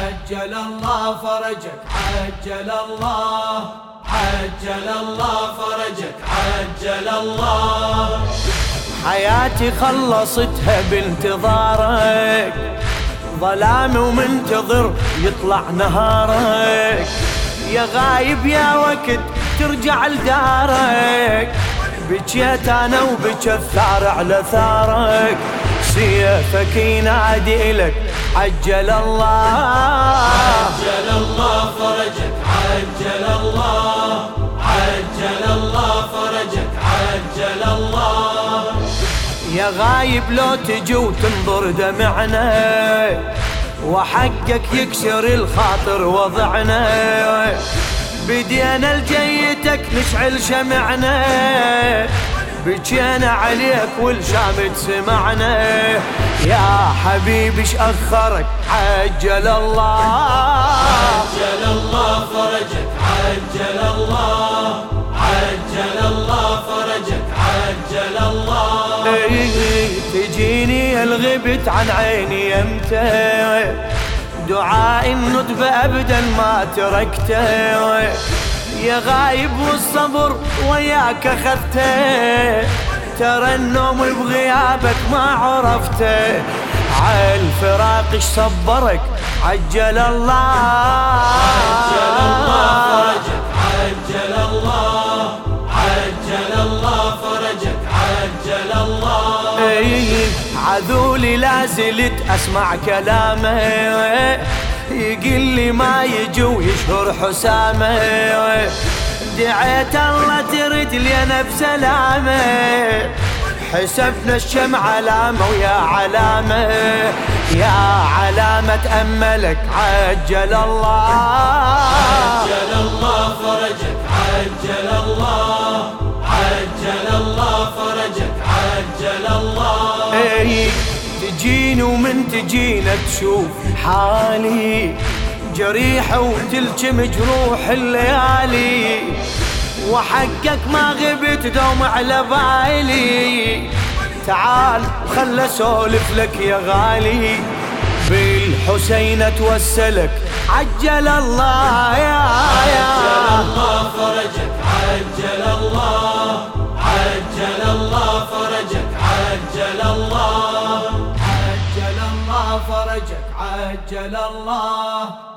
عجل الله فرجك، عجل الله، عجل الله فرجك، عجل الله. حياتي خلصتها بانتظارك، ظلام ومنتظر يطلع نهارك، يا غايب يا وقت ترجع لدارك، بجيت انا وبجى الثار على ثارك، سيفك ينادي لك عجل الله، عجل الله فرجك، عجل الله، عجل الله فرجك، عجل الله. يا غايب لو تجي وتنظر دمعنا، وحقك يكسر الخاطر وضعنا، بدينا لجيتك نشعل شمعنا، بجينا عليك والشامت سمعنا، يا حبيبي ايش اخرك عجل الله، عجل الله فرجك، عجل الله، عجل الله فرجك، عجل الله. تجيني الغبت عن عيني يمتى، دعاء الندبة ابدا ما تركته، يا غايب والصبر وياك اخذته، ترى النوم بغيابك ما عرفته، عالفراق ايش صبرك عجل الله، عجل الله فرجك، عجل الله، عجل الله فرجك، عجل الله. عذولي لا زلت اسمع كلامه، يقول لي ما يجي ويشهر حسامه، دعيت الله ترد لينا بسلامه، حسبنا الشمع علامه ويا علامه، يا علامة أملك عجل الله، عجل الله فرجك، عجل الله، عجل الله فرجك، عجل الله. تجيني ومن تجينا تشوف حالي، جريحة وتلجم جروح الليالي، وحقك ما غبت دوم على بالي، تعال وخل اسولف لك يا غالي، بالحسين اتوسلك عجل الله عجل الله فرجك، عجل الله، عجل الله فرجك، عجل الله، عجل الله فرجك، عجل الله.